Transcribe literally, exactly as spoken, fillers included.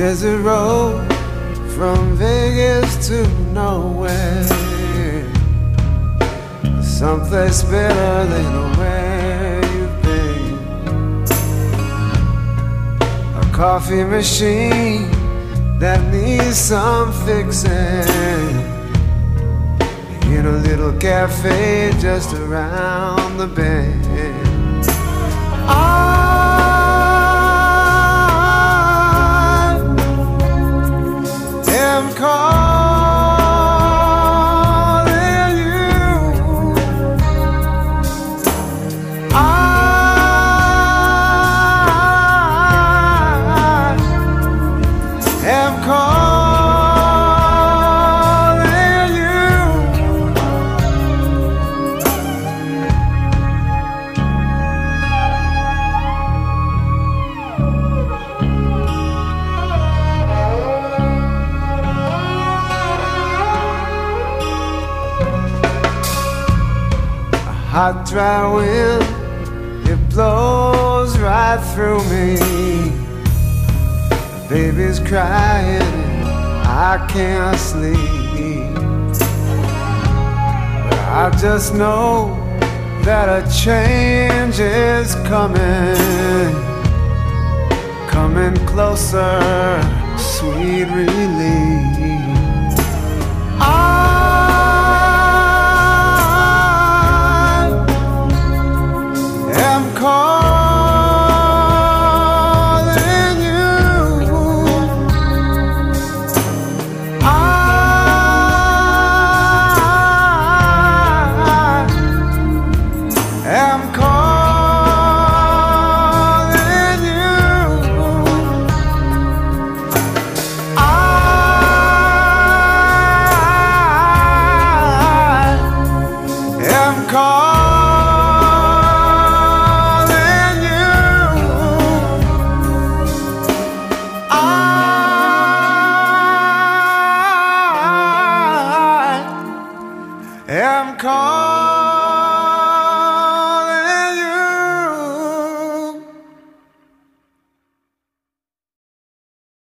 Desert road from Vegas to nowhere, someplace better than where you've been. A coffee machine that needs some fixing, in a little cafe just around the bend. I am calling you. I am calling you. Hot, dry wind, it blows right through me. The baby's crying and I can't sleep, but I just know that a change is coming, coming closer, sweet relief. I calling you. I am calling you. I am calling. Am calling.